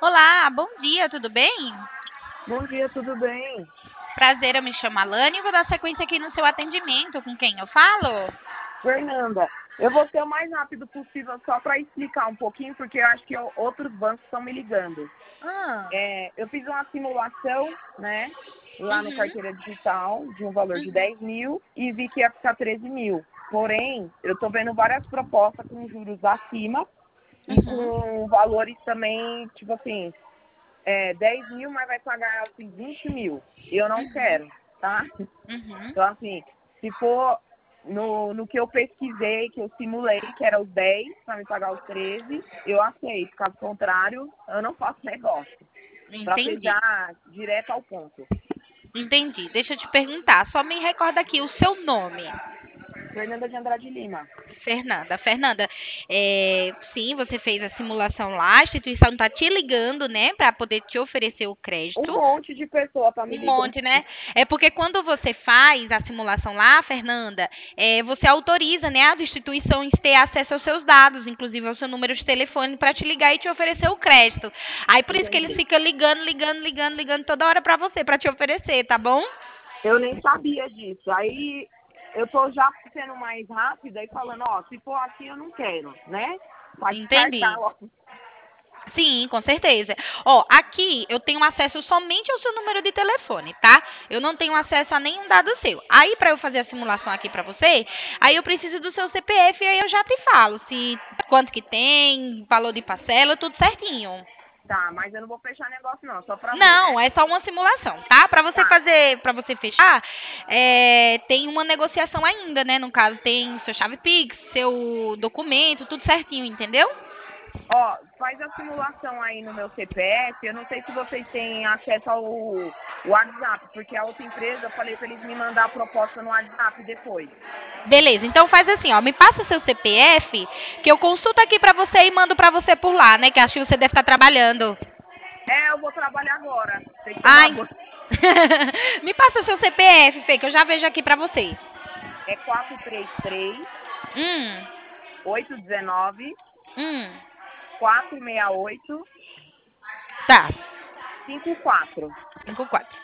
Olá, bom dia, tudo bem? Bom dia, tudo bem? Prazer, eu me chamo Alane e vou dar sequência aqui no seu atendimento. Com quem eu falo? Fernanda, eu vou ser o mais rápido possível só para explicar um pouquinho, porque eu acho que outros bancos estão me ligando. Ah, Eu fiz uma simulação, né, lá no uhum, Carteira Digital, de um valor de uhum, 10 mil e vi que ia ficar 13 mil. Porém, eu estou vendo várias propostas com juros acima e uhum, com valores também, tipo assim, 10 mil, mas vai pagar assim, 20 mil. E eu não quero, tá? uhum. Então, assim, se for no que eu pesquisei, que eu simulei, que era os 10 para me pagar os 13, eu aceito. Caso contrário, eu não faço negócio. Para ser Entendi, já direto ao ponto. entendi. Deixa eu te perguntar, só me recorda aqui o seu nome. Fernanda de Andrade Lima. Fernanda, sim, você fez a simulação lá, a instituição está te ligando, né, para poder te oferecer o Um crédito. monte de pessoa tá me Um ligando. monte, né? É porque quando você faz a simulação lá, Fernanda, você autoriza, né, as instituições ter acesso aos seus dados, inclusive ao seu número de telefone, para te ligar e te oferecer o crédito. Aí por isso que eles Entendi. ficam ligando toda hora para você, para te oferecer, tá bom? Eu nem sabia disso. Aí eu tô já sendo mais rápida e falando, ó, se for assim eu não quero, né? Pode Entendi. descartar logo. Sim, com certeza. Ó, aqui eu tenho acesso somente ao seu número de telefone, tá? Eu não tenho acesso a nenhum dado seu. Aí, para eu fazer a simulação aqui para você, aí eu preciso do seu CPF e aí eu já te falo se quanto que tem, valor de parcela, tudo certinho. Tá, mas eu não vou fechar negócio não, só pra ver, Não, né? é só uma simulação, tá? Para você Tá. fazer, para você fechar, tem uma negociação ainda, né? No caso, tem seu chave Pix, seu documento, tudo certinho, entendeu? Ó, faz a simulação aí no meu CPF. Eu não sei se vocês têm acesso ao WhatsApp, porque a outra empresa, eu falei para eles me mandar a proposta no WhatsApp depois. Beleza, então faz assim, ó, me passa seu CPF, que eu consulto aqui pra você e mando pra você por lá, né? Que acho que você deve estar trabalhando. Eu vou trabalhar agora. Tem que tomar Ai, banho. me passa seu CPF, Fê, que eu já vejo aqui pra você. É 433 Hum, 819 hum, 468 tá, 54. 54.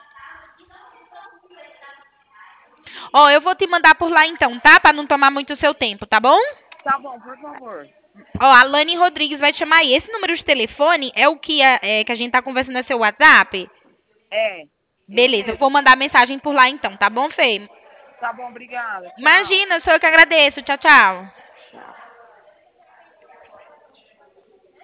Ó, eu vou te mandar por lá então, tá? Pra não tomar muito seu tempo, tá bom? Tá bom, por favor. Ó, a Lani Rodrigues vai te chamar aí. Esse número de telefone é o que a gente tá conversando no seu WhatsApp? É, esse Beleza, eu mesmo. vou mandar mensagem por lá então, tá bom, Fê? Tá bom, obrigada. Tchau. Imagina, sou eu que agradeço. Tchau, tchau. Tchau.